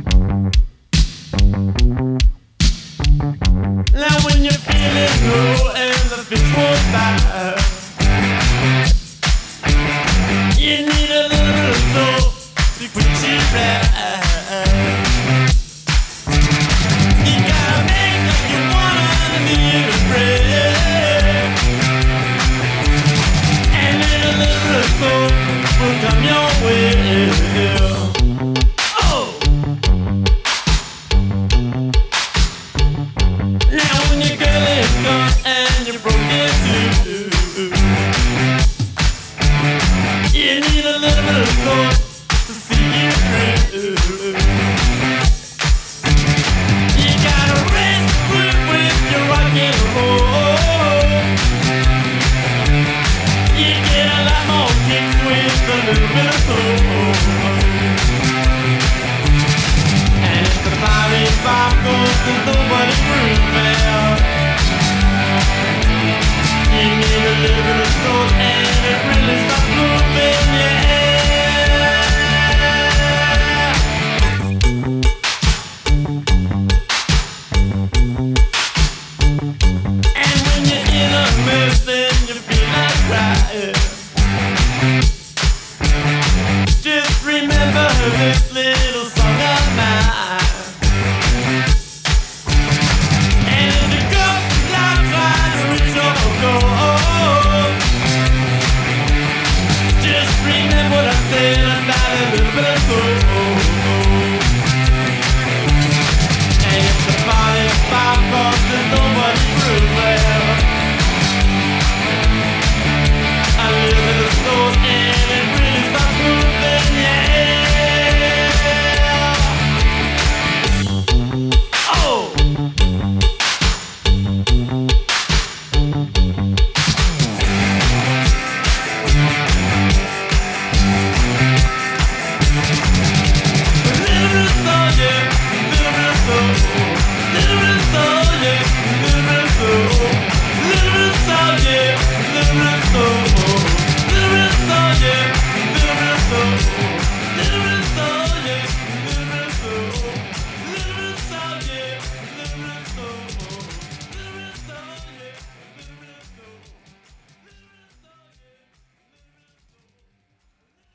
Now when you're feeling low and the fish won't buy, you need a little soul to put you right. You gotta make what you wanna need a break, and then a little soul will come your way. Oh! Now when your girl is gone and you're broken too, you need a little soul to see you through. You gotta rest with your rock and roll. You get a lot more kicks with a little bit of soul. And if the party sparkles, there's nobody grooving. You need a little bit of soul and it really starts moving, yeah. And when you're in a mess and you feel like crying, just remember this.